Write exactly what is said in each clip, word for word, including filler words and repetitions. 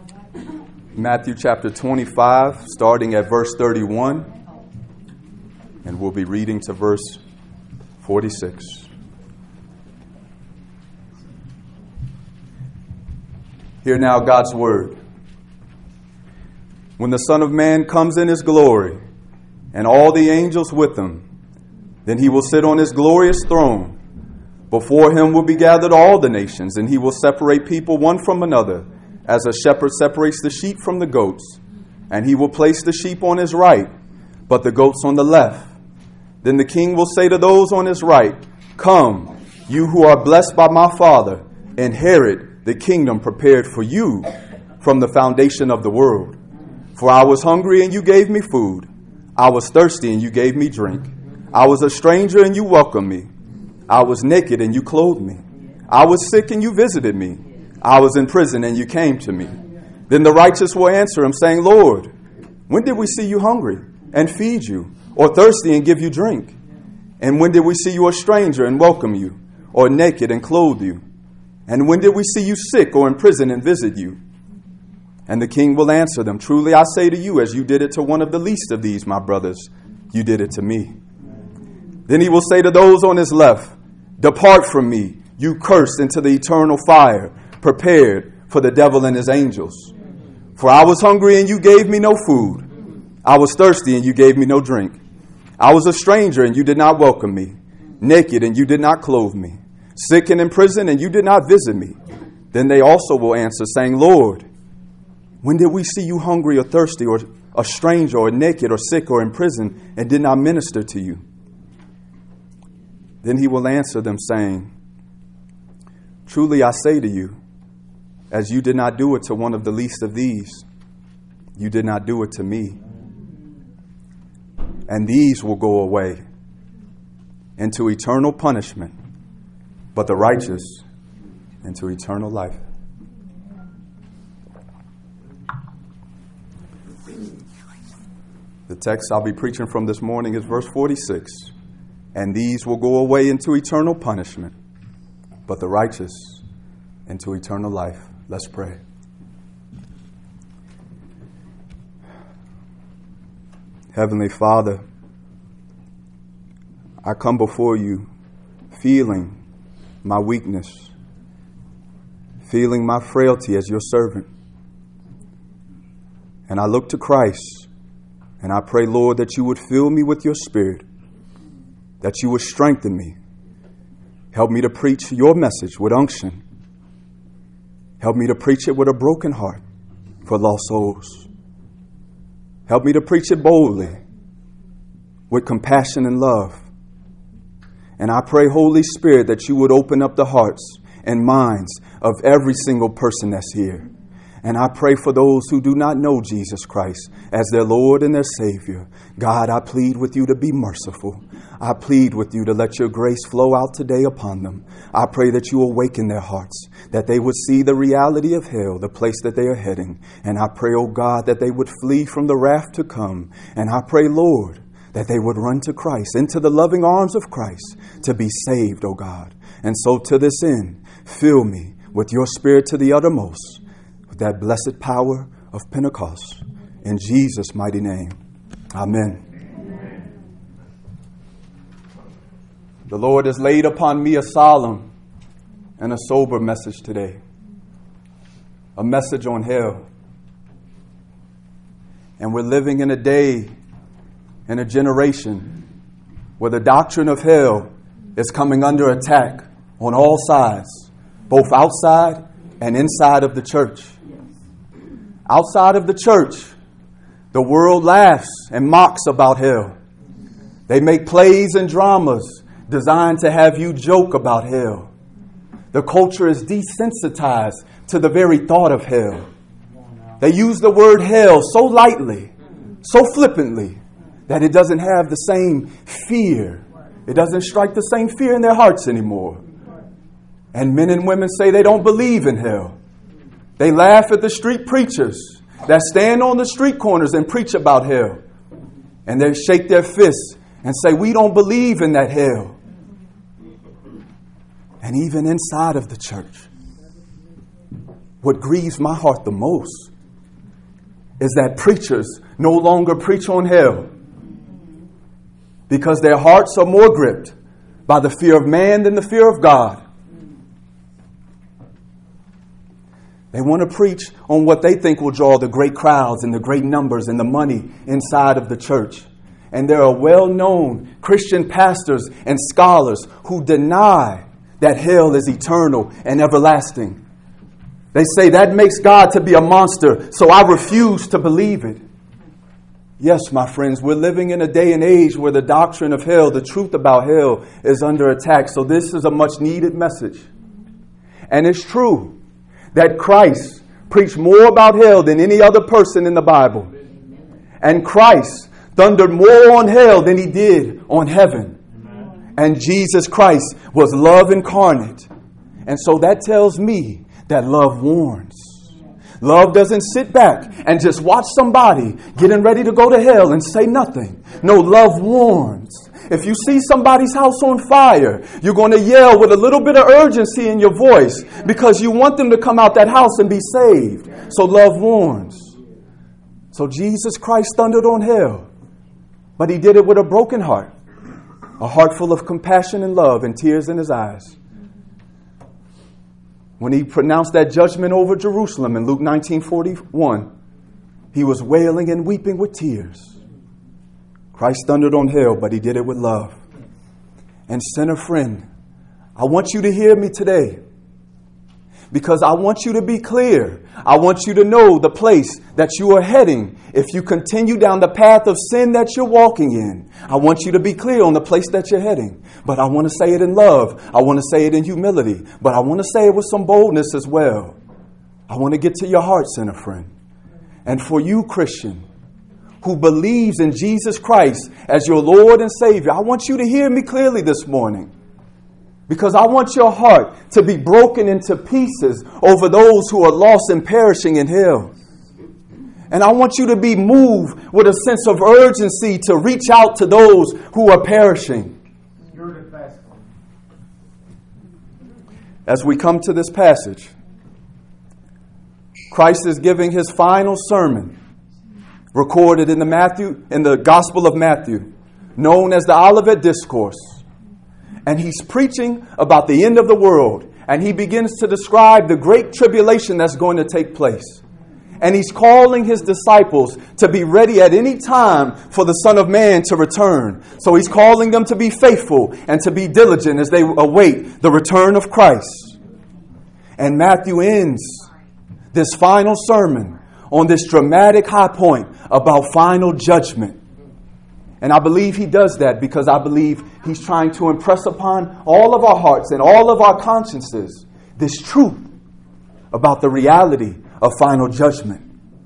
Matthew chapter twenty-five, starting at verse thirty-one, and we'll be reading to verse forty-six. Hear now God's word. When the Son of Man comes in his glory, and all the angels with him, then he will sit on his glorious throne. Before him will be gathered all the nations, and he will separate people one from another, as a shepherd separates the sheep from the goats. And he will place the sheep on his right, but the goats on the left. Then the king will say to those on his right, "Come, you who are blessed by my Father, inherit the kingdom prepared for you from the foundation of the world. For I was hungry, and you gave me food. I was thirsty, and you gave me drink. I was a stranger, and you welcomed me. I was naked, and you clothed me. I was sick, and you visited me. I was in prison, and you came to me." Then the righteous will answer him, saying, "Lord, when did we see you hungry and feed you, or thirsty and give you drink? And when did we see you a stranger and welcome you, or naked and clothe you? And when did we see you sick or in prison and visit you?" And the king will answer them, "Truly I say to you, as you did it to one of the least of these, my brothers, you did it to me." Then he will say to those on his left, "Depart from me, you cursed, into the eternal fire, prepared for the devil and his angels. For I was hungry, and you gave me no food. I was thirsty, and you gave me no drink. I was a stranger, and you did not welcome me. Naked, and you did not clothe me. Sick and in prison, and you did not visit me." Then they also will answer, saying, "Lord, when did we see you hungry or thirsty, or a stranger, or naked, or sick, or in prison, and did not minister to you?" Then he will answer them, saying, "Truly I say to you, as you did not do it to one of the least of these, you did not do it to me." And these will go away into eternal punishment, but the righteous into eternal life. The text I'll be preaching from this morning is verse forty-six. And these will go away into eternal punishment, but the righteous into eternal life. Let's pray. Heavenly Father, I come before you feeling my weakness, feeling my frailty as your servant. And I look to Christ, and I pray, Lord, that you would fill me with your Spirit, that you would strengthen me. Help me to preach your message with unction. Help me to preach it with a broken heart for lost souls. Help me to preach it boldly with compassion and love. And I pray, Holy Spirit, that you would open up the hearts and minds of every single person that's here. And I pray for those who do not know Jesus Christ as their Lord and their Savior. God, I plead with you to be merciful. I plead with you to let your grace flow out today upon them. I pray that you awaken their hearts, that they would see the reality of hell, the place that they are heading. And I pray, oh God, that they would flee from the wrath to come. And I pray, Lord, that they would run to Christ, into the loving arms of Christ, to be saved, oh God. And so to this end, fill me with your Spirit to the uttermost, with that blessed power of Pentecost. In Jesus' mighty name, amen. The Lord has laid upon me a solemn and a sober message today. A message on hell. And we're living in a day and a generation where the doctrine of hell is coming under attack on all sides, both outside and inside of the church. Outside of the church, the world laughs and mocks about hell. They make plays and dramas designed to have you joke about hell. The culture is desensitized to the very thought of hell. They use the word hell so lightly, so flippantly, that it doesn't have the same fear. It doesn't strike the same fear in their hearts anymore. And men and women say they don't believe in hell. They laugh at the street preachers that stand on the street corners and preach about hell. And they shake their fists and say, "We don't believe in that hell." And even inside of the church, what grieves my heart the most is that preachers no longer preach on hell because their hearts are more gripped by the fear of man than the fear of God. They want to preach on what they think will draw the great crowds and the great numbers and the money inside of the church. And there are well-known Christian pastors and scholars who deny that hell is eternal and everlasting. They say that makes God to be a monster, so I refuse to believe it. Yes, my friends, we're living in a day and age where the doctrine of hell, the truth about hell, is under attack. So this is a much needed message. And it's true that Christ preached more about hell than any other person in the Bible. And Christ thundered more on hell than he did on heaven. And Jesus Christ was love incarnate. And so that tells me that love warns. Love doesn't sit back and just watch somebody getting ready to go to hell and say nothing. No, love warns. If you see somebody's house on fire, you're going to yell with a little bit of urgency in your voice because you want them to come out that house and be saved. So love warns. So Jesus Christ thundered on hell, but he did it with a broken heart, a heart full of compassion and love and tears in his eyes. When he pronounced that judgment over Jerusalem in Luke nineteen forty-one, he was wailing and weeping with tears. Christ thundered on hell, but he did it with love. And sinner friend, I want you to hear me today because I want you to be clear. I want you to know the place that you are heading if you continue down the path of sin that you're walking in. I want you to be clear on the place that you're heading. But I want to say it in love. I want to say it in humility. But I want to say it with some boldness as well. I want to get to your heart, sinner friend. And for you, Christian, who believes in Jesus Christ as your Lord and Savior, I want you to hear me clearly this morning. Because I want your heart to be broken into pieces over those who are lost and perishing in hell. And I want you to be moved with a sense of urgency to reach out to those who are perishing. As we come to this passage, Christ is giving his final sermon, recorded in the Matthew, in the Gospel of Matthew, known as the Olivet Discourse. And he's preaching about the end of the world. And he begins to describe the great tribulation that's going to take place. And he's calling his disciples to be ready at any time for the Son of Man to return. So he's calling them to be faithful and to be diligent as they await the return of Christ. And Matthew ends this final sermon on this dramatic high point about final judgment. And I believe he does that because I believe he's trying to impress upon all of our hearts and all of our consciences this truth about the reality of final judgment.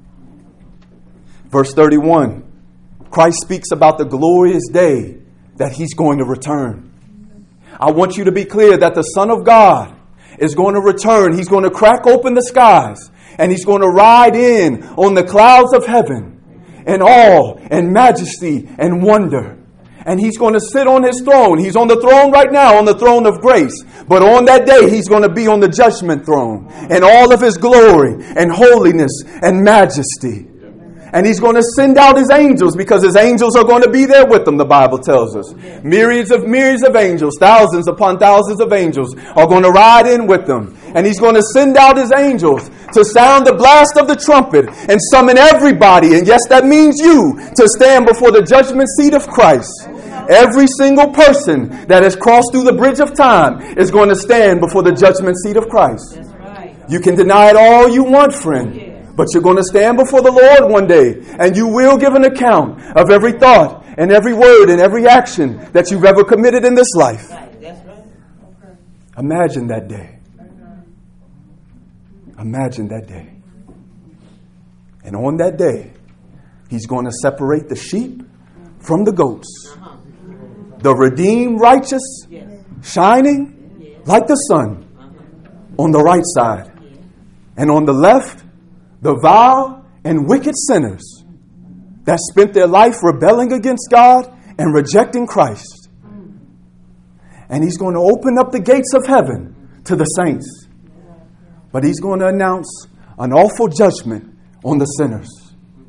Verse thirty-one, Christ speaks about the glorious day that he's going to return. I want you to be clear that the Son of God is going to return. He's going to crack open the skies and he's going to ride in on the clouds of heaven in awe and majesty and wonder. And he's going to sit on his throne. He's on the throne right now, on the throne of grace. But on that day, he's going to be on the judgment throne in all of his glory and holiness and majesty. And he's going to send out his angels because his angels are going to be there with him, the Bible tells us. Myriads of myriads of angels, thousands upon thousands of angels are going to ride in with them. And he's going to send out his angels to sound the blast of the trumpet and summon everybody, and yes, that means you, to stand before the judgment seat of Christ. Every single person that has crossed through the bridge of time is going to stand before the judgment seat of Christ. You can deny it all you want, friend. But you're going to stand before the Lord one day, and you will give an account of every thought and every word and every action that you've ever committed in this life. Imagine that day. Imagine that day. And on that day, he's going to separate the sheep from the goats. The redeemed righteous, shining like the sun on the right side. And on the left, the vile and wicked sinners that spent their life rebelling against God and rejecting Christ. And he's going to open up the gates of heaven to the saints. But he's going to announce an awful judgment on the sinners.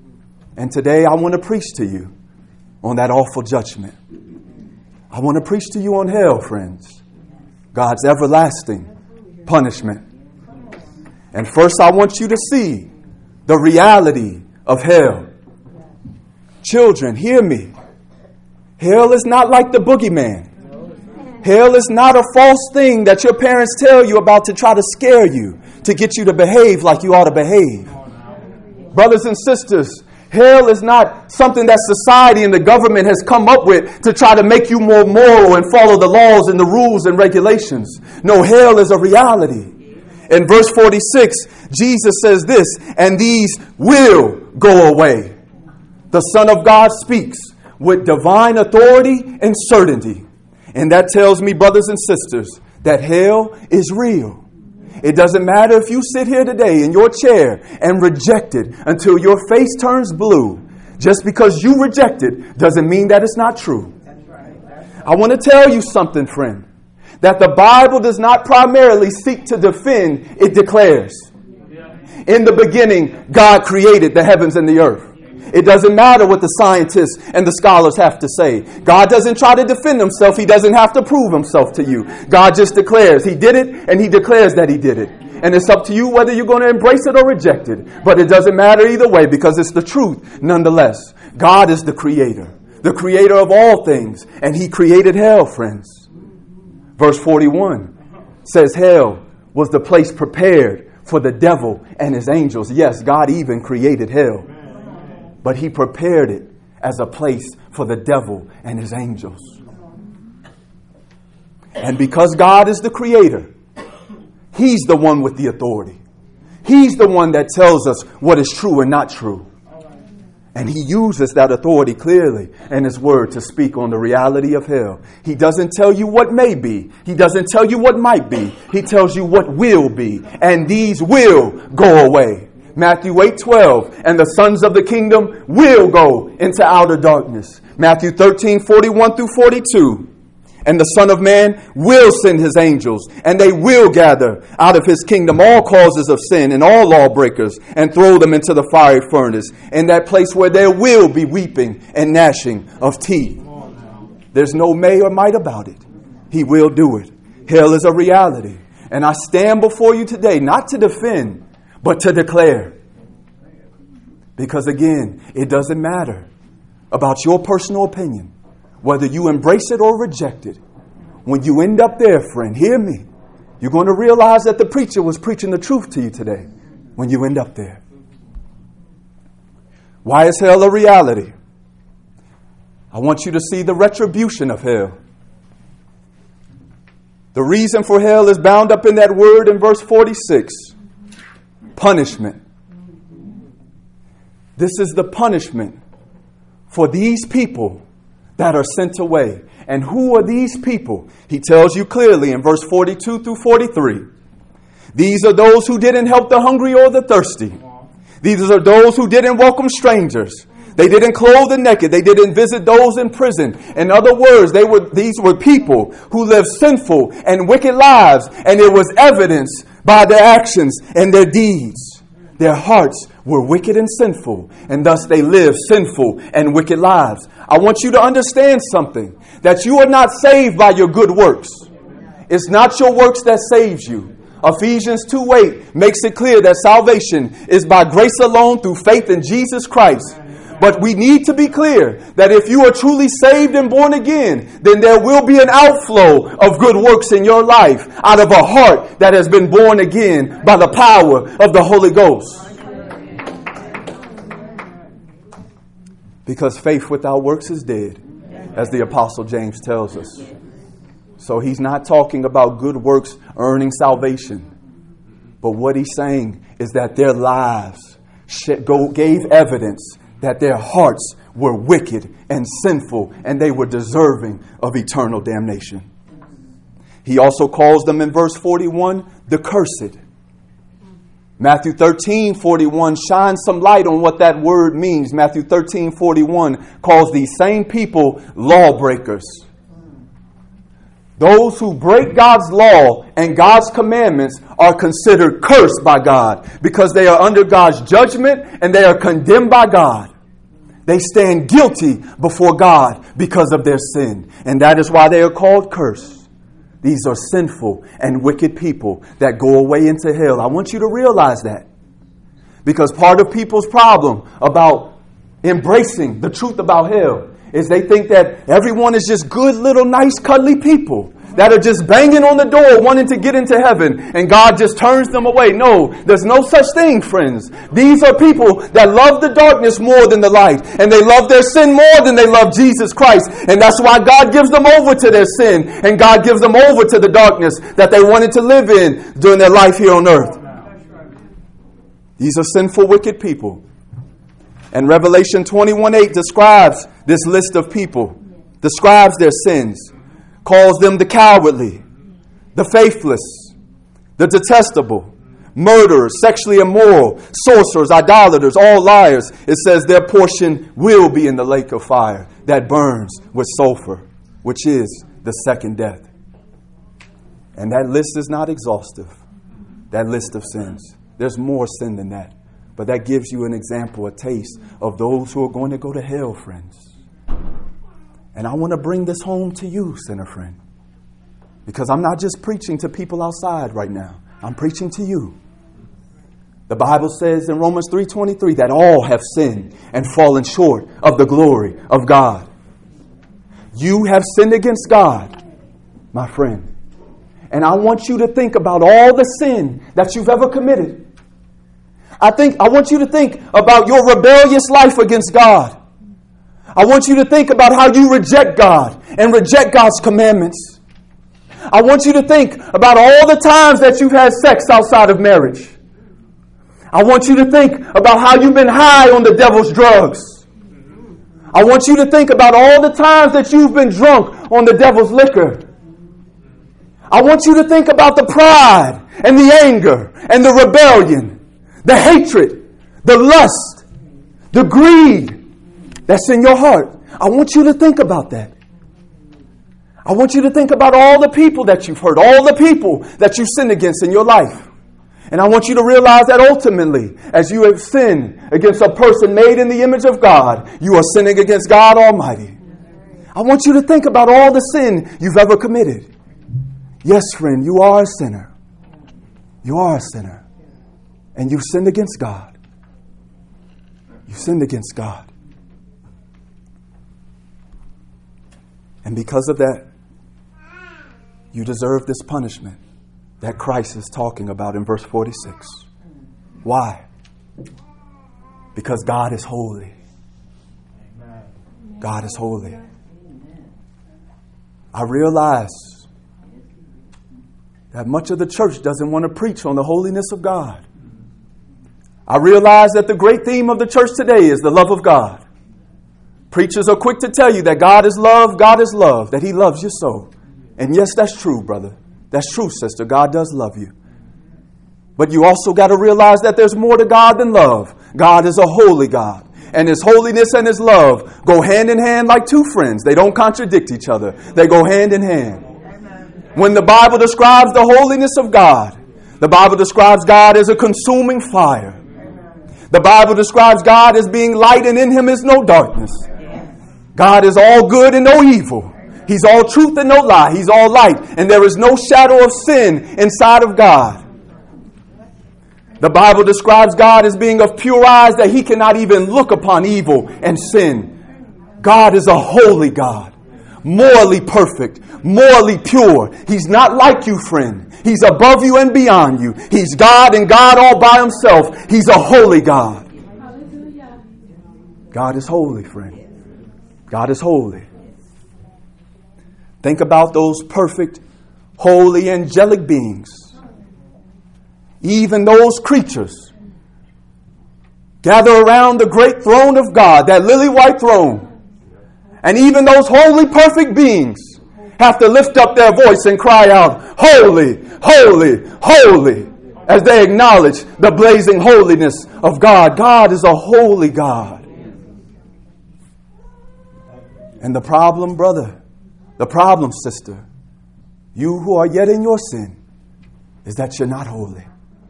And today I want to preach to you on that awful judgment. I want to preach to you on hell, friends. God's everlasting punishment. And first I want you to see the reality of hell. Children, hear me. Hell is not like the boogeyman. Hell is not a false thing that your parents tell you about to try to scare you, to get you to behave like you ought to behave. Brothers and sisters, hell is not something that society and the government has come up with to try to make you more moral and follow the laws and the rules and regulations. No, hell is a reality. In verse forty-six, Jesus says this, and these will go away. The Son of God speaks with divine authority and certainty. And that tells me, brothers and sisters, that hell is real. It doesn't matter if you sit here today in your chair and reject it until your face turns blue. Just because you reject it doesn't mean that it's not true. I want to tell you something, friend, that the Bible does not primarily seek to defend, it declares. In the beginning, God created the heavens and the earth. It doesn't matter what the scientists and the scholars have to say. God doesn't try to defend himself. He doesn't have to prove himself to you. God just declares he did it, and he declares that he did it. And it's up to you whether you're going to embrace it or reject it. But it doesn't matter either way because it's the truth nonetheless. God is the creator, the creator of all things. And he created hell, friends. Verse forty-one says hell was the place prepared for the devil and his angels. Yes, God even created hell. But he prepared it as a place for the devil and his angels. And because God is the creator, he's the one with the authority. He's the one that tells us what is true and not true. And he uses that authority clearly in his word to speak on the reality of hell. He doesn't tell you what may be. He doesn't tell you what might be. He tells you what will be. And these will go away. Matthew eight twelve, and the sons of the kingdom will go into outer darkness. Matthew thirteen forty-one through forty-two. And the Son of Man will send his angels, and they will gather out of his kingdom all causes of sin and all lawbreakers, and throw them into the fiery furnace, in that place where there will be weeping and gnashing of teeth. There's no may or might about it. He will do it. Hell is a reality. And I stand before you today not to defend, but to declare. Because again, it doesn't matter about your personal opinion, whether you embrace it or reject it. When you end up there, friend, hear me. You're going to realize that the preacher was preaching the truth to you today when you end up there. Why is hell a reality? I want you to see the retribution of hell. The reason for hell is bound up in that word in verse forty-six. Punishment. This is the punishment for these people that are sent away. And who are these people? He tells you clearly in verse forty-two through forty-three. These are those who didn't help the hungry or the thirsty. These are those who didn't welcome strangers. They didn't clothe the naked. They didn't visit those in prison. In other words, they were these were people who lived sinful and wicked lives. And it was evidenced by their actions and their deeds. Their hearts were wicked and sinful, and thus they lived sinful and wicked lives. I want you to understand something, that you are not saved by your good works. It's not your works that saves you. Ephesians two eight makes it clear that salvation is by grace alone through faith in Jesus Christ. But we need to be clear that if you are truly saved and born again, then there will be an outflow of good works in your life out of a heart that has been born again by the power of the Holy Ghost. Because faith without works is dead, as the Apostle James tells us. So he's not talking about good works earning salvation. But what he's saying is that their lives gave evidence that their hearts were wicked and sinful, and they were deserving of eternal damnation. He also calls them in verse forty-one, the cursed. Matthew thirteen forty-one shines some light on what that word means. Matthew thirteen forty-one calls these same people lawbreakers. Those who break God's law and God's commandments are considered cursed by God because they are under God's judgment and they are condemned by God. They stand guilty before God because of their sin. And that is why they are called cursed. These are sinful and wicked people that go away into hell. I want you to realize that. Because part of people's problem about embracing the truth about hell is they think that everyone is just good, little, nice, cuddly people that are just banging on the door wanting to get into heaven, and God just turns them away. No, there's no such thing, friends. These are people that love the darkness more than the light, and they love their sin more than they love Jesus Christ. And that's why God gives them over to their sin, and God gives them over to the darkness that they wanted to live in during their life here on earth. These are sinful, wicked people. And Revelation twenty-one eight describes this list of people, describes their sins, calls them the cowardly, the faithless, the detestable, murderers, sexually immoral, sorcerers, idolaters, all liars. It says their portion will be in the lake of fire that burns with sulfur, which is the second death. And that list is not exhaustive, that list of sins. There's more sin than that. But that gives you an example, a taste of those who are going to go to hell, friends. And I want to bring this home to you, sinner friend. Because I'm not just preaching to people outside right now. I'm preaching to you. The Bible says in Romans three twenty-three that all have sinned and fallen short of the glory of God. You have sinned against God, my friend. And I want you to think about all the sin that you've ever committed. I think I want you to think about your rebellious life against God. I want you to think about how you reject God and reject God's commandments. I want you to think about all the times that you've had sex outside of marriage. I want you to think about how you've been high on the devil's drugs. I want you to think about all the times that you've been drunk on the devil's liquor. I want you to think about the pride and the anger and the rebellion, the hatred, the lust, the greed that's in your heart. I want you to think about that. I want you to think about all the people that you've hurt, all the people that you sinned against in your life. And I want you to realize that ultimately, as you have sinned against a person made in the image of God, you are sinning against God Almighty. I want you to think about all the sin you've ever committed. Yes, friend, you are a sinner. You are a sinner. And you've sinned against God. You've sinned against God. And because of that, you deserve this punishment that Christ is talking about in verse forty-six. Why? Because God is holy. God is holy. I realize that much of the church doesn't want to preach on the holiness of God. I realize that the great theme of the church today is the love of God. Preachers are quick to tell you that God is love, God is love, that He loves you so. And yes, that's true, brother. That's true, sister. God does love you. But you also got to realize that there's more to God than love. God is a holy God. And His holiness and His love go hand in hand like two friends. They don't contradict each other. They go hand in hand. When the Bible describes the holiness of God, the Bible describes God as a consuming fire. The Bible describes God as being light, and in Him is no darkness. God is all good and no evil. He's all truth and no lie. He's all light. And there is no shadow of sin inside of God. The Bible describes God as being of pure eyes that He cannot even look upon evil and sin. God is a holy God. Morally perfect. Morally pure. He's not like you, friend. He's above you and beyond you. He's God and God all by Himself. He's a holy God. God is holy, friend. God is holy. Think about those perfect, holy, angelic beings. Even those creatures gather around the great throne of God, that lily white throne. And even those holy, perfect beings have to lift up their voice and cry out, holy, holy, holy, as they acknowledge the blazing holiness of God. God is a holy God. And the problem, brother, the problem, sister, you who are yet in your sin, is that you're not holy.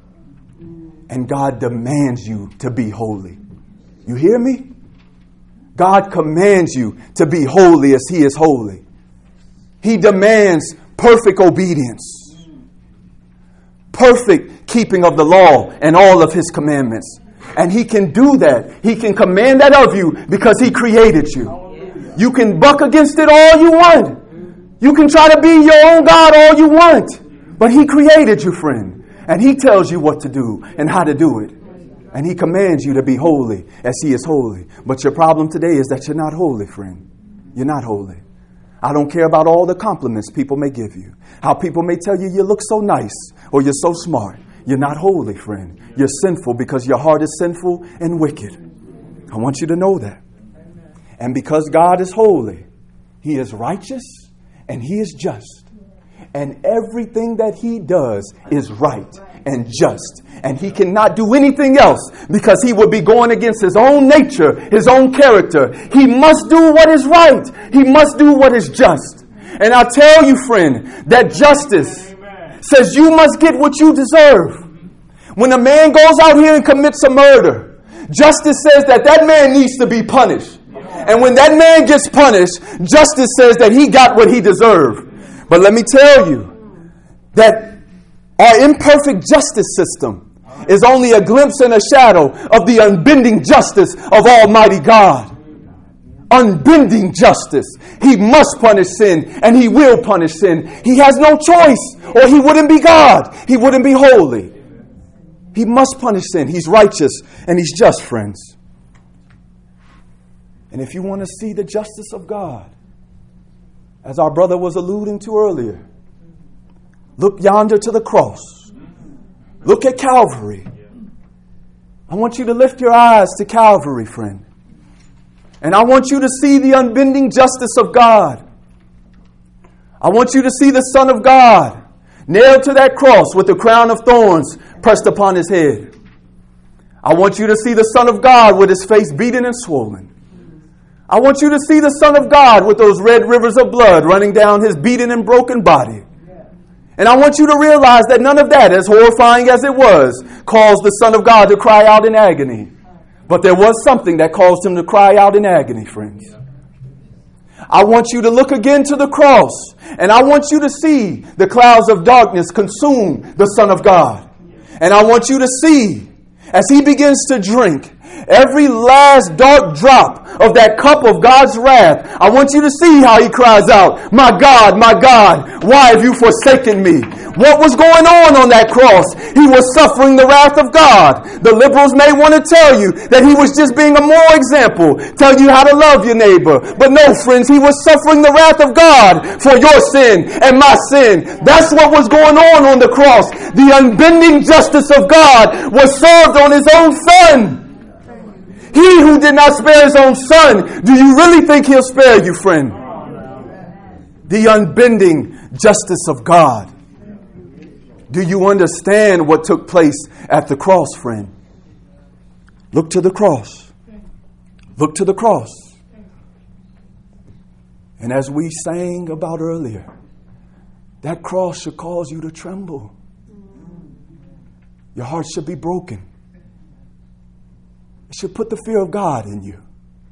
And God demands you to be holy. You hear me? God commands you to be holy as He is holy. He demands perfect obedience, perfect keeping of the law and all of His commandments. And He can do that. He can command that of you because He created you. You can buck against it all you want. You can try to be your own God all you want. But He created you, friend. And He tells you what to do and how to do it. And He commands you to be holy as He is holy. But your problem today is that you're not holy, friend. You're not holy. I don't care about all the compliments people may give you. How people may tell you you look so nice or you're so smart. You're not holy, friend. You're sinful because your heart is sinful and wicked. I want you to know that. And because God is holy, He is righteous and He is just. And everything that He does is right and just. And He cannot do anything else because He would be going against His own nature, His own character. He must do what is right. He must do what is just. And I tell you, friend, that justice says you must get what you deserve. When a man goes out here and commits a murder, justice says that that man needs to be punished. And when that man gets punished, justice says that he got what he deserved. But let me tell you that our imperfect justice system is only a glimpse and a shadow of the unbending justice of Almighty God. Unbending justice. He must punish sin and He will punish sin. He has no choice or He wouldn't be God. He wouldn't be holy. He must punish sin. He's righteous and He's just, friends. And if you want to see the justice of God, as our brother was alluding to earlier, look yonder to the cross. Look at Calvary. I want you to lift your eyes to Calvary, friend. And I want you to see the unbending justice of God. I want you to see the Son of God nailed to that cross with the crown of thorns pressed upon His head. I want you to see the Son of God with His face beaten and swollen. I want you to see the Son of God with those red rivers of blood running down His beaten and broken body. And I want you to realize that none of that, as horrifying as it was, caused the Son of God to cry out in agony. But there was something that caused Him to cry out in agony, friends. I want you to look again to the cross, and I want you to see the clouds of darkness consume the Son of God. And I want you to see, as He begins to drink every last dark drop of that cup of God's wrath, I want you to see how He cries out, "My God, my God, why have you forsaken me?" What was going on on that cross? He was suffering the wrath of God. The liberals may want to tell you that He was just being a moral example, tell you how to love your neighbor. But no, friends, He was suffering the wrath of God for your sin and my sin. That's what was going on on the cross. The unbending justice of God was served on His own Son. He who did not spare His own Son, do you really think He'll spare you, friend? The unbending justice of God. Do you understand what took place at the cross, friend? Look to the cross. Look to the cross. And as we sang about earlier, that cross should cause you to tremble. Your heart should be broken. It should put the fear of God in you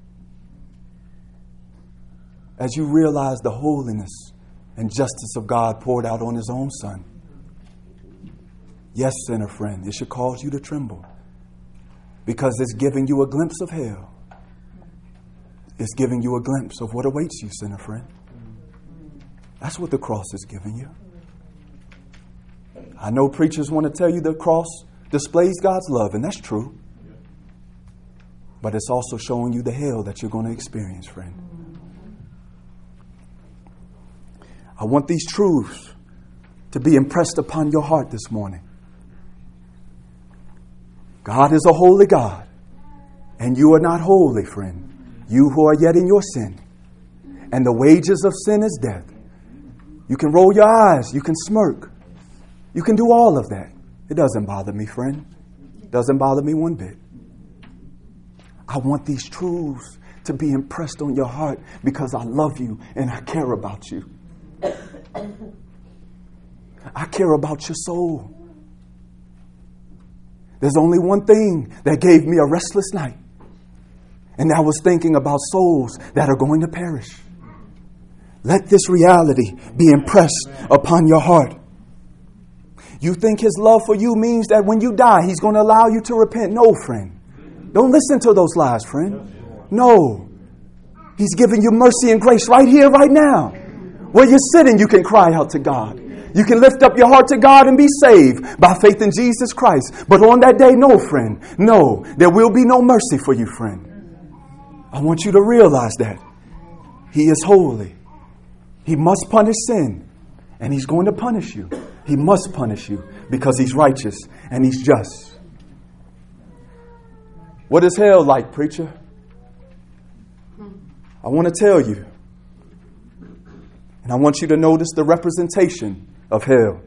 as you realize the holiness and justice of God poured out on His own Son. Yes, sinner friend, it should cause you to tremble because it's giving you a glimpse of hell. It's giving you a glimpse of what awaits you, sinner friend. That's what the cross is giving you. I know preachers want to tell you the cross displays God's love, and that's true. But it's also showing you the hell that you're going to experience, friend. I want these truths to be impressed upon your heart this morning. God is a holy God, and you are not holy, friend. You who are yet in your sin. And the wages of sin is death. You can roll your eyes. You can smirk. You can do all of that. It doesn't bother me, friend. It doesn't bother me one bit. I want these truths to be impressed on your heart because I love you and I care about you. I care about your soul. There's only one thing that gave me a restless night, And I was thinking about souls that are going to perish. Let this reality be impressed upon your heart. You think his love for you means that when you die, he's going to allow you to repent? No, friend. Don't listen to those lies, friend. No. He's giving you mercy and grace right here, right now. Where you're sitting, you can cry out to God. You can lift up your heart to God and be saved by faith in Jesus Christ. But on that day, no, friend. No, there will be no mercy for you, friend. I want you to realize that. He is holy. He must punish sin. And he's going to punish you. He must punish you because he's righteous and he's just. What is hell like, preacher? I want to tell you. And I want you to notice the representation of hell.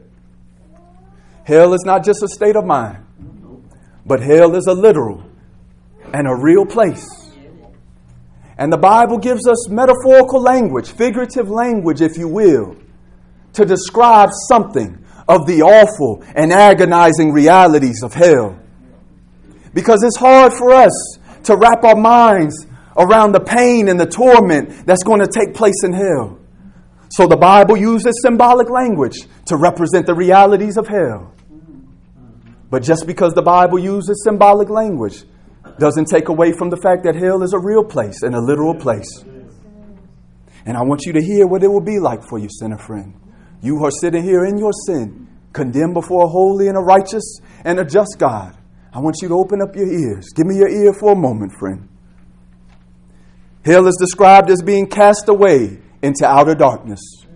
Hell is not just a state of mind, but hell is a literal and a real place. And the Bible gives us metaphorical language, figurative language, if you will, to describe something of the awful and agonizing realities of hell. Because it's hard for us to wrap our minds around the pain and the torment that's going to take place in hell. So the Bible uses symbolic language to represent the realities of hell. But just because the Bible uses symbolic language doesn't take away from the fact that hell is a real place and a literal place. And I want you to hear what it will be like for you, sinner friend. You are sitting here in your sin, condemned before a holy and a righteous and a just God. I want you to open up your ears. Give me your ear for a moment, friend. Hell is described as being cast away into outer darkness.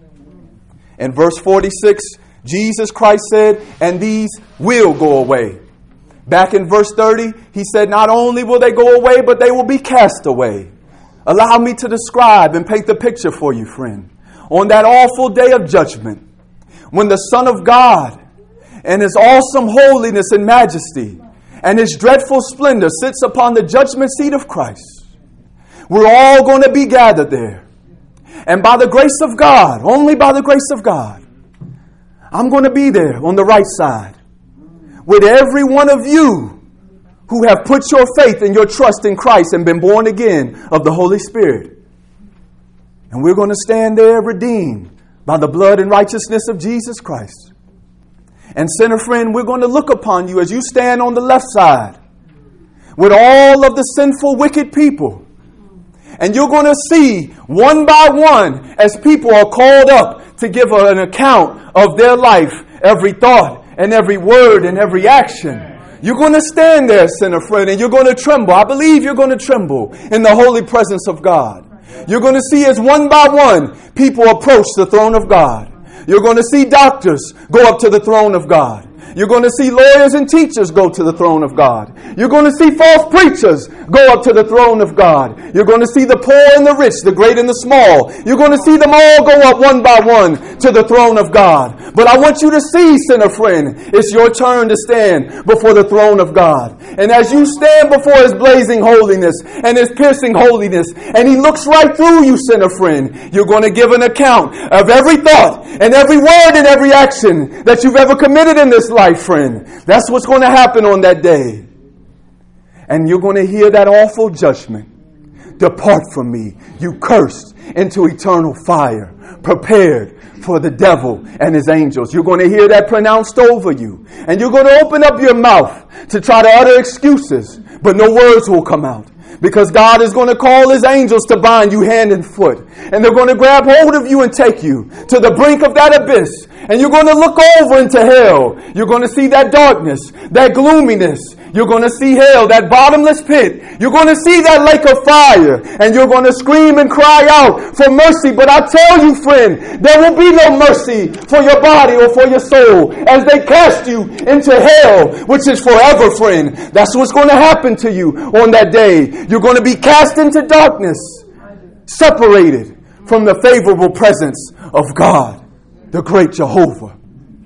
In verse forty-six, Jesus Christ said, and these will go away. Back in verse thirty, he said, not only will they go away, but they will be cast away. Allow me to describe and paint the picture for you, friend. On that awful day of judgment, when the Son of God and his awesome holiness and majesty and his dreadful splendor sits upon the judgment seat of Christ, we're all going to be gathered there. And by the grace of God, only by the grace of God, I'm going to be there on the right side with every one of you who have put your faith and your trust in Christ and been born again of the Holy Spirit. And we're going to stand there redeemed by the blood and righteousness of Jesus Christ. And sinner friend, we're going to look upon you as you stand on the left side with all of the sinful, wicked people. And you're going to see one by one as people are called up to give an account of their life, every thought and every word and every action. You're going to stand there, sinner friend, and you're going to tremble. I believe you're going to tremble in the holy presence of God. You're going to see as one by one people approach the throne of God. You're going to see doctors go up to the throne of God. You're going to see lawyers and teachers go to the throne of God. You're going to see false preachers go up to the throne of God. You're going to see the poor and the rich, the great and the small. You're going to see them all go up one by one to the throne of God. But I want you to see, sinner friend, it's your turn to stand before the throne of God. And as you stand before his blazing holiness and his piercing holiness, and he looks right through you, sinner friend, you're going to give an account of every thought and every word and every action that you've ever committed in this life, friend. That's what's going to happen on that day. And you're going to hear that awful judgment. Depart from me, you cursed, into eternal fire, prepared for the devil and his angels. You're going to hear that pronounced over you. And you're going to open up your mouth to try to utter excuses, but no words will come out. Because God is going to call his angels to bind you hand and foot. And they're going to grab hold of you and take you to the brink of that abyss. And you're going to look over into hell. You're going to see that darkness, that gloominess. You're going to see hell, that bottomless pit. You're going to see that lake of fire. And you're going to scream and cry out for mercy. But I tell you, friend, there will be no mercy for your body or for your soul as they cast you into hell, which is forever, friend. That's what's going to happen to you on that day. You're going to be cast into darkness, separated from the favorable presence of God, the great Jehovah.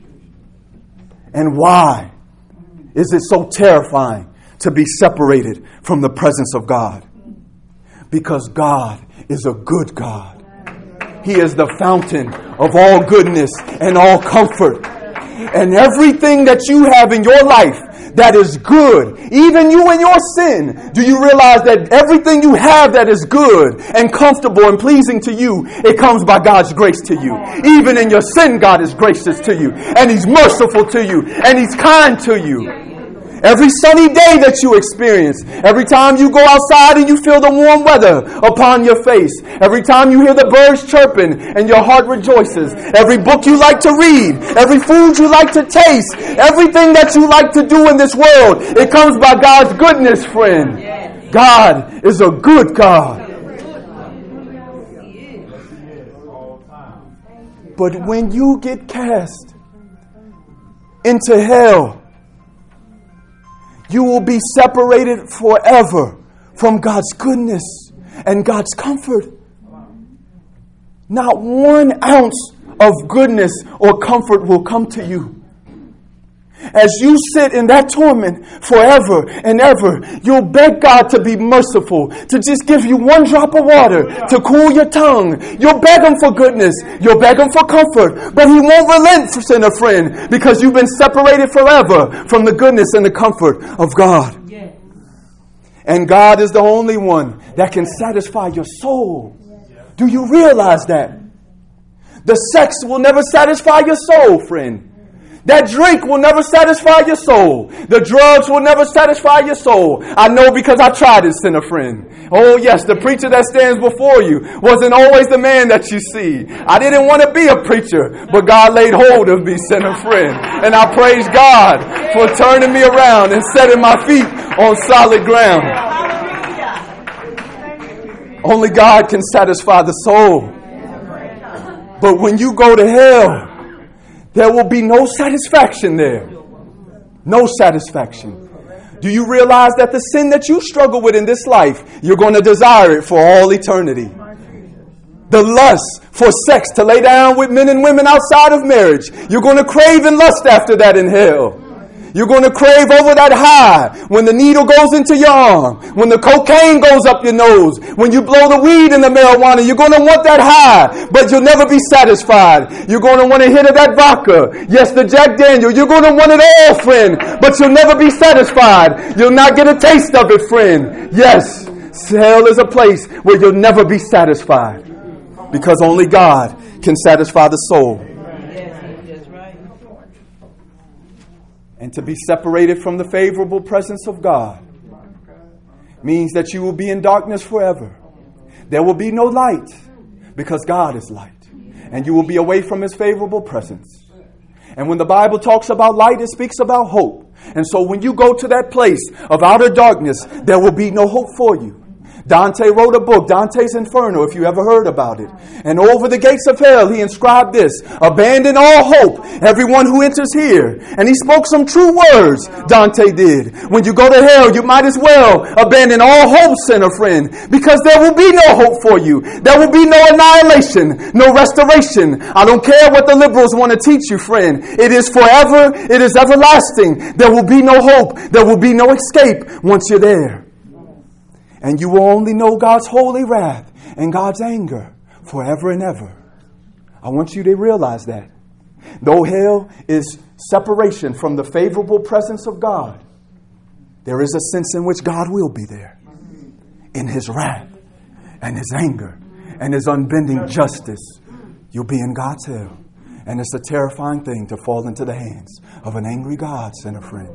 And why is it so terrifying to be separated from the presence of God? Because God is a good God. He is the fountain of all goodness and all comfort. And everything that you have in your life that is good. Even you in your sin, do you realize that everything you have that is good and comfortable and pleasing to you, it comes by God's grace to you. Even in your sin, God is gracious to you, and He's merciful to you, and He's kind to you. Every sunny day that you experience, every time you go outside and you feel the warm weather upon your face, every time you hear the birds chirping and your heart rejoices, every book you like to read, every food you like to taste, everything that you like to do in this world, it comes by God's goodness, friend. God is a good God. But when you get cast into hell, you will be separated forever from God's goodness and God's comfort. Not one ounce of goodness or comfort will come to you. As you sit in that torment forever and ever, you'll beg God to be merciful, to just give you one drop of water to cool your tongue. You'll beg Him for goodness. You'll beg Him for comfort. But He won't relent, sinner friend, because you've been separated forever from the goodness and the comfort of God. And God is the only one that can satisfy your soul. Do you realize that? The sex will never satisfy your soul, friend. That drink will never satisfy your soul. The drugs will never satisfy your soul. I know because I tried it, sinner friend. Oh yes, the preacher that stands before you wasn't always the man that you see. I didn't want to be a preacher, but God laid hold of me, sinner friend. And I praise God for turning me around and setting my feet on solid ground. Only God can satisfy the soul. But when you go to hell, there will be no satisfaction there. No satisfaction. Do you realize that the sin that you struggle with in this life, you're going to desire it for all eternity? The lust for sex, to lay down with men and women outside of marriage, you're going to crave and lust after that in hell. You're going to crave over that high when the needle goes into your arm, when the cocaine goes up your nose, when you blow the weed and the marijuana. You're going to want that high, but you'll never be satisfied. You're going to want a hit of that vodka. Yes, the Jack Daniel. You're going to want it all, friend, but you'll never be satisfied. You'll not get a taste of it, friend. Yes, hell is a place where you'll never be satisfied because only God can satisfy the soul. And to be separated from the favorable presence of God means that you will be in darkness forever. There will be no light because God is light. And you will be away from His favorable presence. And when the Bible talks about light, it speaks about hope. And so when you go to that place of outer darkness, there will be no hope for you. Dante wrote a book, Dante's Inferno, if you ever heard about it. And over the gates of hell, he inscribed this: abandon all hope, everyone who enters here. And he spoke some true words, Dante did. When you go to hell, you might as well abandon all hope, sinner friend, because there will be no hope for you. There will be no annihilation, no restoration. I don't care what the liberals want to teach you, friend. It is forever. It is everlasting. There will be no hope. There will be no escape once you're there. And you will only know God's holy wrath and God's anger forever and ever. I want you to realize that. Though hell is separation from the favorable presence of God, there is a sense in which God will be there in His wrath and His anger and His unbending justice. You'll be in God's hell. And it's a terrifying thing to fall into the hands of an angry God, sinner friend.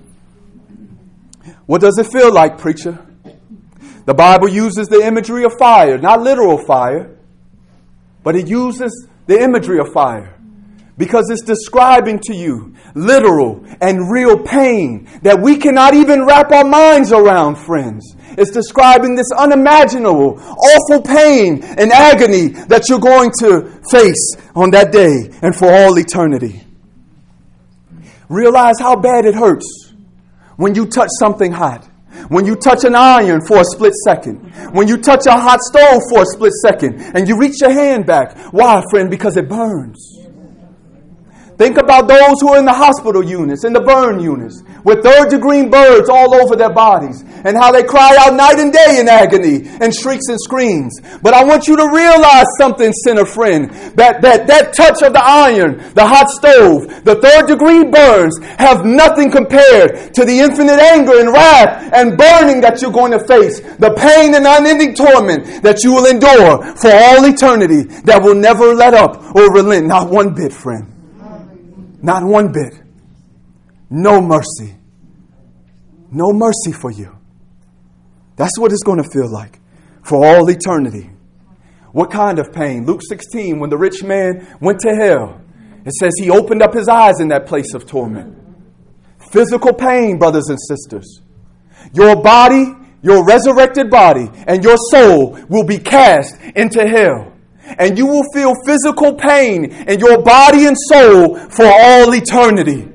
What does it feel like, preacher? The Bible uses the imagery of fire, not literal fire, but it uses the imagery of fire because it's describing to you literal and real pain that we cannot even wrap our minds around, friends. It's describing this unimaginable, awful pain and agony that you're going to face on that day and for all eternity. Realize how bad it hurts when you touch something hot. When you touch an iron for a split second. When you touch a hot stove for a split second. And you reach your hand back. Why, friend? Because it burns. Think about those who are in the hospital units, in the burn units, with third degree burns all over their bodies, and how they cry out night and day in agony and shrieks and screams. But I want you to realize something, sinner friend, that, that that touch of the iron, the hot stove, the third degree burns have nothing compared to the infinite anger and wrath and burning that you're going to face, the pain and unending torment that you will endure for all eternity, that will never let up or relent, not one bit, friend. Not one bit. No mercy. No mercy for you. That's what it's going to feel like for all eternity. What kind of pain? Luke sixteen, when the rich man went to hell, it says he opened up his eyes in that place of torment. Physical pain, brothers and sisters. Your body, your resurrected body, and your soul will be cast into hell. And you will feel physical pain in your body and soul for all eternity.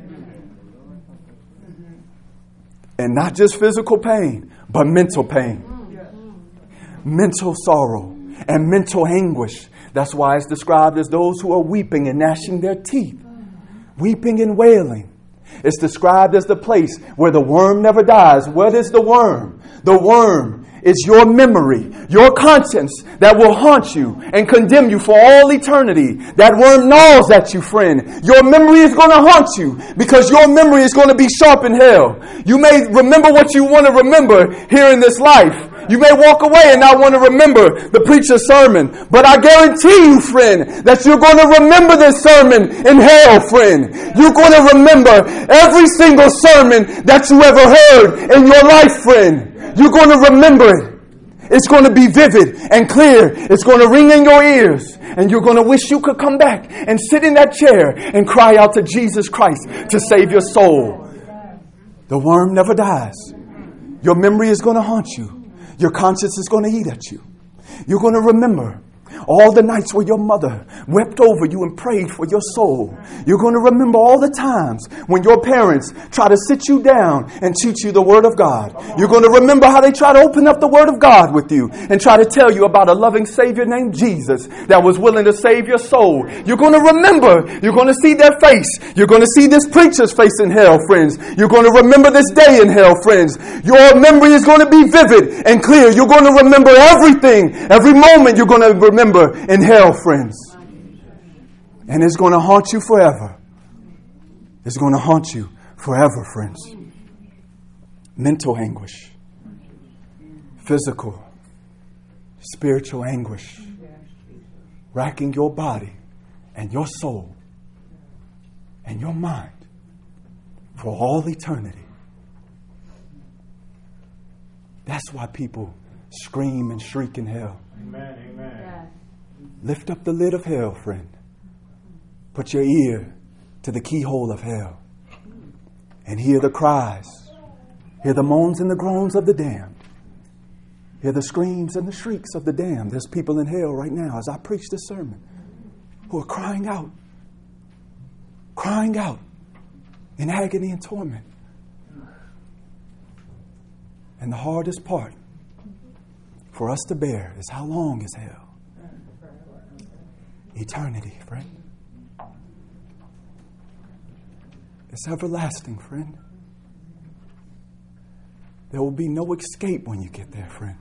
And not just physical pain, but mental pain. Mental sorrow and mental anguish. That's why it's described as those who are weeping and gnashing their teeth. Weeping and wailing. It's described as the place where the worm never dies. What is the worm? The worm is your memory, your conscience that will haunt you and condemn you for all eternity. That worm gnaws at you, friend. Your memory is going to haunt you because your memory is going to be sharp in hell. You may remember what you want to remember here in this life. You may walk away and not want to remember the preacher's sermon. But I guarantee you, friend, that you're going to remember this sermon in hell, friend. You're going to remember every single sermon that you ever heard in your life, friend. You're going to remember it. It's going to be vivid and clear. It's going to ring in your ears. And you're going to wish you could come back and sit in that chair and cry out to Jesus Christ to save your soul. The worm never dies. Your memory is going to haunt you. Your conscience is going to eat at you. You're going to remember all the nights where your mother wept over you and prayed for your soul. You're going to remember all the times when your parents try to sit you down and teach you the Word of God. You're going to remember how they try to open up the Word of God with you and try to tell you about a loving Savior named Jesus that was willing to save your soul. You're going to remember. You're going to see their face. You're going to see this preacher's face in hell, friends. You're going to remember this day in hell, friends. Your memory is going to be vivid and clear. You're going to remember everything. Every moment you're going to remember in hell, friends. And it's going to haunt you forever. It's going to haunt you forever, friends. Mental anguish. Physical. Spiritual anguish. Racking your body and your soul and your mind for all eternity. That's why people scream and shriek in hell. Amen, amen. Lift up the lid of hell, friend. Put your ear to the keyhole of hell and hear the cries. Hear the moans and the groans of the damned. Hear the screams and the shrieks of the damned. There's people in hell right now as I preach this sermon who are crying out. Crying out in agony and torment. And the hardest part for us to bear is how long is hell? Eternity, friend. It's everlasting, friend. There will be no escape when you get there, friend.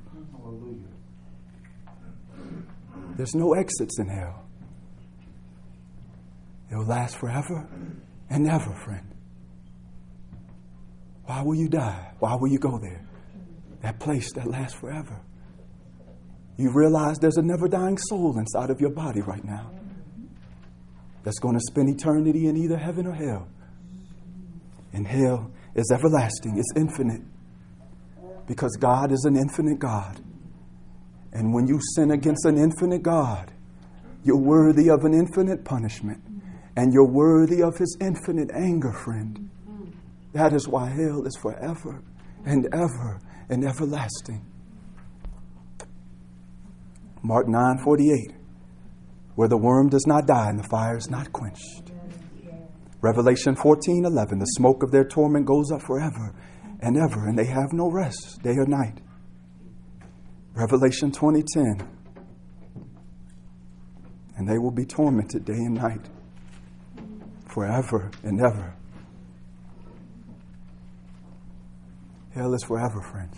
There's no exits in hell. It will last forever and ever, friend. Why will you die? Why will you go there? That place that lasts forever. You realize there's a never-dying soul inside of your body right now that's going to spend eternity in either heaven or hell. And hell is everlasting. It's infinite because God is an infinite God. And when you sin against an infinite God, you're worthy of an infinite punishment. And you're worthy of His infinite anger, friend. That is why hell is forever and ever and everlasting. Mark nine forty-eight, where the worm does not die and the fire is not quenched. Revelation fourteen eleven, the smoke of their torment goes up forever and ever, and they have no rest day or night. Revelation twenty ten, and they will be tormented day and night forever and ever. Hell is forever, friends.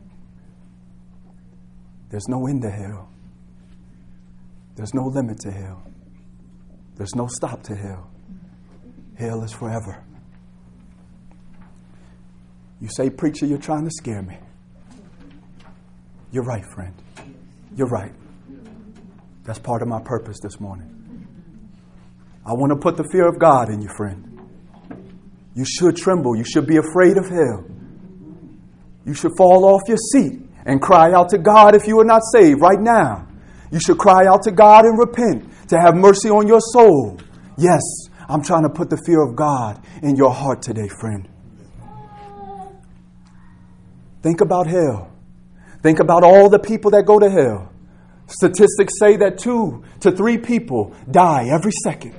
There's no end to hell. There's no limit to hell. There's no stop to hell. Hell is forever. You say, preacher, you're trying to scare me. You're right, friend. You're right. That's part of my purpose this morning. I want to put the fear of God in you, friend. You should tremble. You should be afraid of hell. You should fall off your seat and cry out to God if you are not saved right now. You should cry out to God and repent to have mercy on your soul. Yes, I'm trying to put the fear of God in your heart today, friend. Think about hell. Think about all the people that go to hell. Statistics say that two to three people die every second.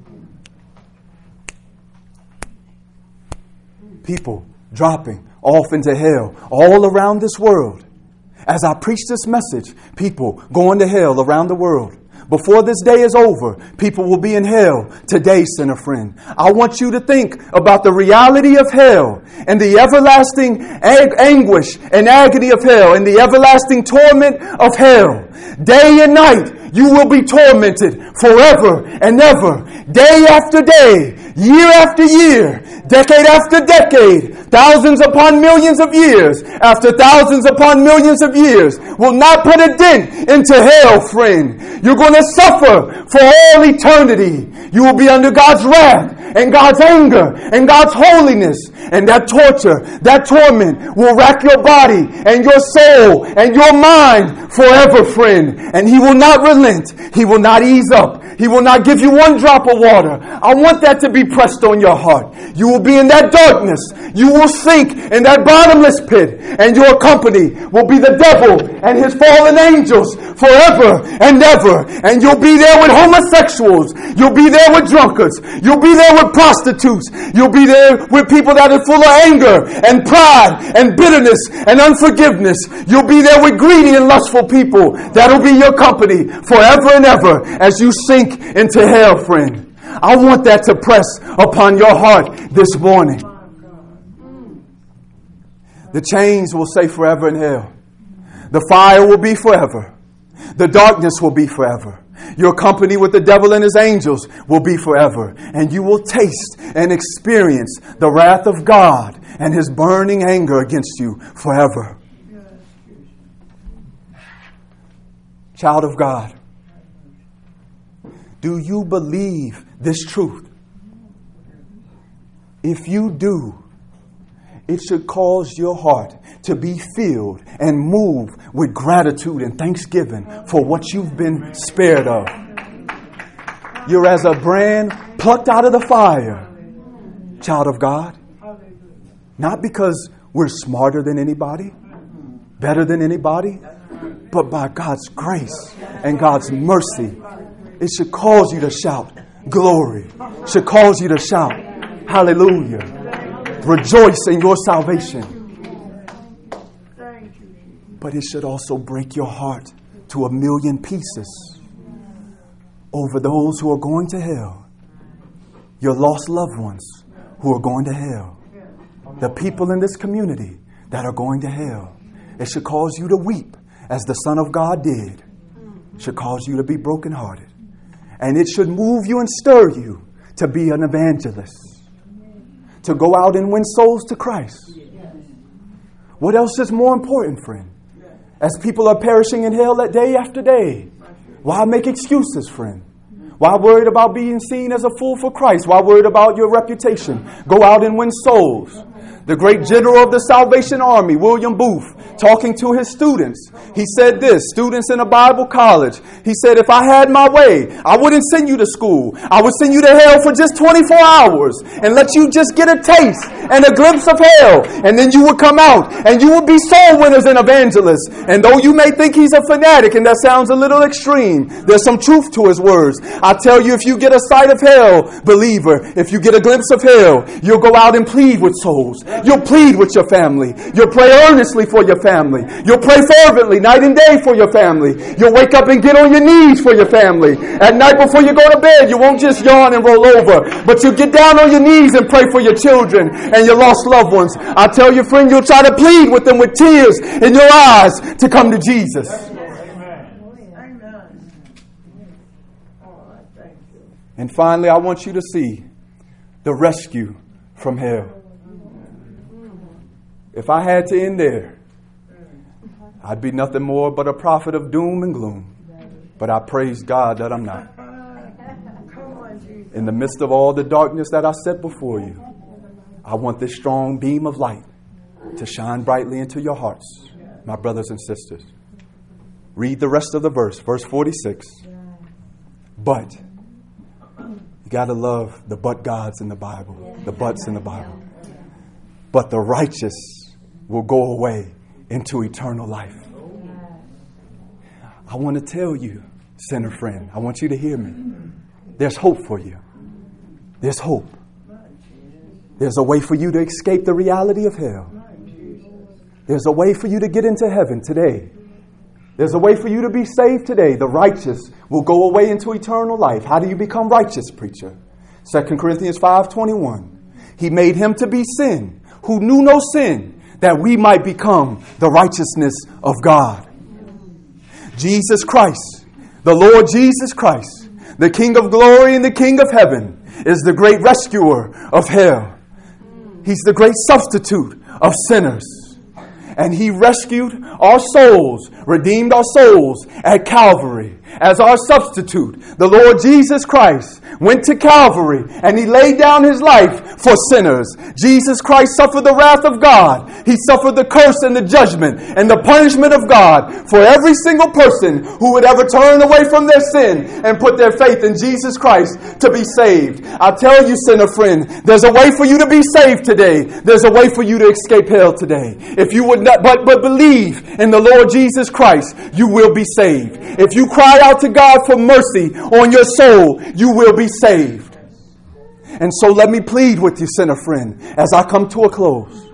People dropping off into hell all around this world. As I preach this message, people going to hell around the world. Before this day is over, people will be in hell today, sinner friend. I want you to think about the reality of hell and the everlasting ag- anguish and agony of hell and the everlasting torment of hell. Day and night, you will be tormented forever and ever, day after day, year after year, decade after decade, thousands upon millions of years after thousands upon millions of years will not put a dent into hell, friend. You're going to suffer for all eternity. You will be under God's wrath and God's anger and God's holiness. And that torture, that torment will rack your body and your soul and your mind forever, friend. And He will not relent. He will not ease up. He will not give you one drop of water. I want that to be pressed on your heart. You will be in that darkness. You will sink in that bottomless pit. And your company will be the devil and his fallen angels forever and ever. And you'll be there with homosexuals. You'll be there with drunkards. You'll be there with prostitutes. You'll be there with people that are full of anger and pride and bitterness and unforgiveness. You'll be there with greedy and lustful people. That'll be your company forever and ever as you sink into hell, friend. I want that to press upon your heart this morning. The chains will say forever in hell. The fire will be forever. The darkness will be forever. Your company with the devil and his angels will be forever. And you will taste and experience the wrath of God and His burning anger against you forever. Child of God, do you believe this truth? If you do, it should cause your heart to be filled and move with gratitude and thanksgiving for what you've been spared of. You're as a brand plucked out of the fire, child of God. Not because we're smarter than anybody, better than anybody, but by God's grace and God's mercy. It should cause you to shout glory. It should cause you to shout hallelujah. Rejoice in your salvation. But it should also break your heart to a million pieces over those who are going to hell. Your lost loved ones who are going to hell. The people in this community that are going to hell. It should cause you to weep as the Son of God did. It should cause you to be brokenhearted. And it should move you and stir you to be an evangelist. To go out and win souls to Christ. What else is more important, friend? As people are perishing in hell day after day, why make excuses, friend? Why worried about being seen as a fool for Christ? Why worried about your reputation? Go out and win souls. The great general of the Salvation Army, William Booth, talking to his students, he said this, students in a Bible college, he said, if I had my way, I wouldn't send you to school. I would send you to hell for just twenty-four hours and let you just get a taste and a glimpse of hell. And then you would come out and you would be soul winners and evangelists. And though you may think he's a fanatic and that sounds a little extreme, there's some truth to his words. I tell you, if you get a sight of hell, believer, if you get a glimpse of hell, you'll go out and plead with souls. You'll plead with your family. You'll pray earnestly for your family. You'll pray fervently night and day for your family. You'll wake up and get on your knees for your family. At night before you go to bed, you won't just yawn and roll over, but you'll get down on your knees and pray for your children and your lost loved ones. I tell you, friend, you'll try to plead with them with tears in your eyes to come to Jesus. And finally, I want you to see the rescue from hell. If I had to end there, I'd be nothing more but a prophet of doom and gloom. But I praise God that I'm not. In the midst of all the darkness that I set before you, I want this strong beam of light to shine brightly into your hearts, my brothers and sisters. Read the rest of the verse, verse forty-six. But you got to love the but gods in the Bible, the buts in the Bible. But the righteous will go away into eternal life. I want to tell you, sinner friend, I want you to hear me. There's hope for you. There's hope. There's a way for you to escape the reality of hell. There's a way for you to get into heaven today. There's a way for you to be saved today. The righteous will go away into eternal life. How do you become righteous, preacher? Second Corinthians five twenty-one. He made him to be sin, who knew no sin, that we might become the righteousness of God. Jesus Christ, the Lord Jesus Christ, the King of glory and the King of heaven, is the great rescuer of hell. He's the great substitute of sinners. And He rescued our souls, redeemed our souls at Calvary as our substitute. The Lord Jesus Christ went to Calvary and He laid down His life for sinners. Jesus Christ suffered the wrath of God. He suffered the curse and the judgment and the punishment of God for every single person who would ever turn away from their sin and put their faith in Jesus Christ to be saved. I tell you, sinner friend, there's a way for you to be saved today. There's a way for you to escape hell today. If you would not but, but believe in the Lord Jesus Christ, you will be saved. If you cry out to God for mercy on your soul, you will be saved. And so let me plead with you, sinner friend, as I come to a close.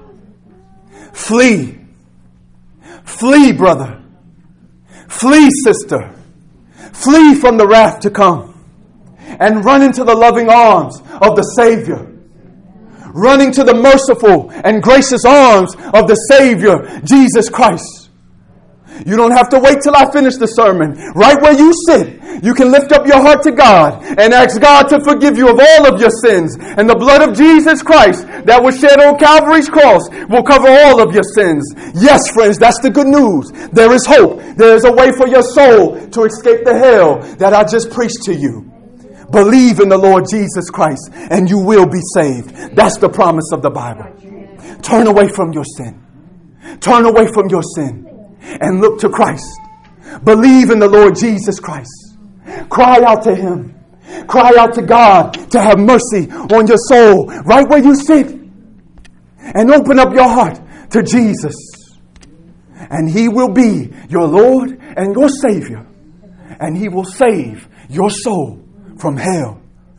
Flee. Flee, brother. Flee, sister. Flee from the wrath to come. And run into the loving arms of the Savior. Running to the merciful and gracious arms of the Savior, Jesus Christ. You don't have to wait till I finish the sermon. Right where you sit, you can lift up your heart to God and ask God to forgive you of all of your sins. And the blood of Jesus Christ that was shed on Calvary's cross will cover all of your sins. Yes, friends, that's the good news. There is hope. There is a way for your soul to escape the hell that I just preached to you. Believe in the Lord Jesus Christ and you will be saved. That's the promise of the Bible. Turn away from your sin. Turn away from your sin and look to Christ. Believe in the Lord Jesus Christ. Cry out to Him. Cry out to God to have mercy on your soul right where you sit. And open up your heart to Jesus. And He will be your Lord and your Savior. And He will save your soul from hell.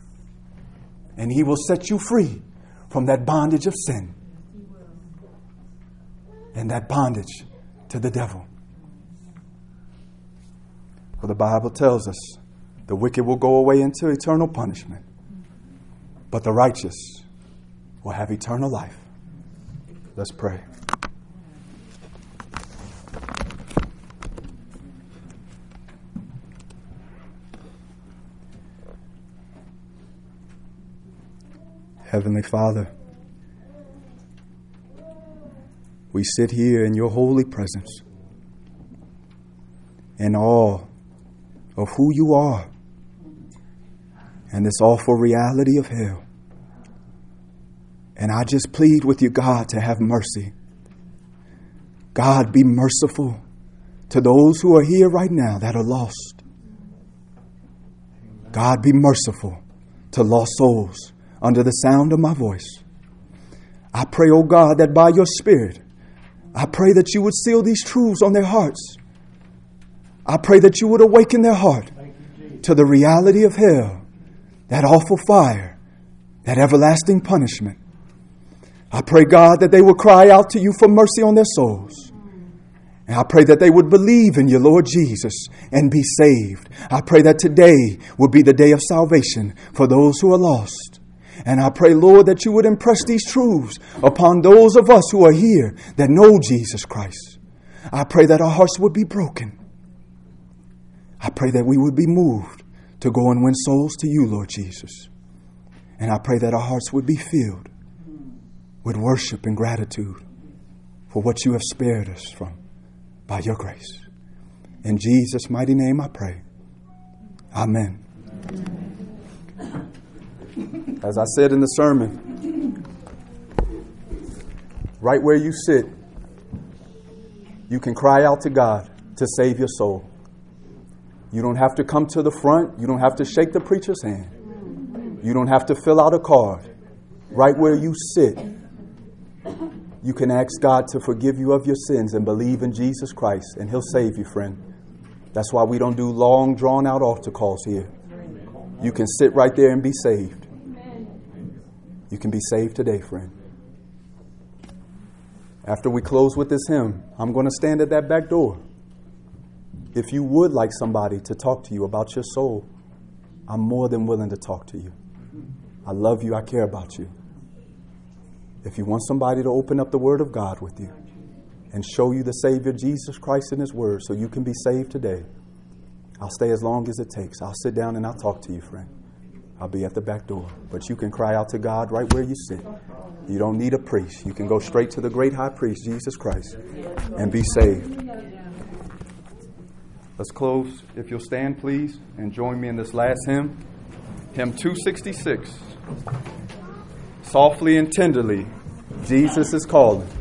And He will set you free from that bondage of sin and that bondage to the devil. For the Bible tells us the wicked will go away into eternal punishment, but the righteous will have eternal life. Let's pray. Heavenly Father, we sit here in your holy presence in awe of who you are and this awful reality of hell. And I just plead with you, God, to have mercy. God, be merciful to those who are here right now that are lost. God, be merciful to lost souls under the sound of my voice. I pray, oh God, that by your Spirit, I pray that you would seal these truths on their hearts. I pray that you would awaken their heart to the reality of hell, that awful fire, that everlasting punishment. I pray, God, that they would cry out to you for mercy on their souls. And I pray that they would believe in you, Lord Jesus, and be saved. I pray that today would be the day of salvation for those who are lost. And I pray, Lord, that you would impress these truths upon those of us who are here that know Jesus Christ. I pray that our hearts would be broken. I pray that we would be moved to go and win souls to you, Lord Jesus. And I pray that our hearts would be filled with worship and gratitude for what you have spared us from by your grace. In Jesus' mighty name I pray. Amen. As I said in the sermon, right where you sit, you can cry out to God to save your soul. You don't have to come to the front. You don't have to shake the preacher's hand. You don't have to fill out a card. Right where you sit, you can ask God to forgive you of your sins and believe in Jesus Christ, and He'll save you, friend. That's why we don't do long, drawn-out altar calls here. You can sit right there and be saved. You can be saved today, friend. After we close with this hymn, I'm going to stand at that back door. If you would like somebody to talk to you about your soul, I'm more than willing to talk to you. I love you. I care about you. If you want somebody to open up the Word of God with you and show you the Savior, Jesus Christ, in His Word so you can be saved today, I'll stay as long as it takes. I'll sit down and I'll talk to you, friend. I'll be at the back door. But you can cry out to God right where you sit. You don't need a priest. You can go straight to the great high priest, Jesus Christ, and be saved. Let's close. If you'll stand, please, and join me in this last hymn. Hymn two sixty-six. Softly and tenderly, Jesus is calling.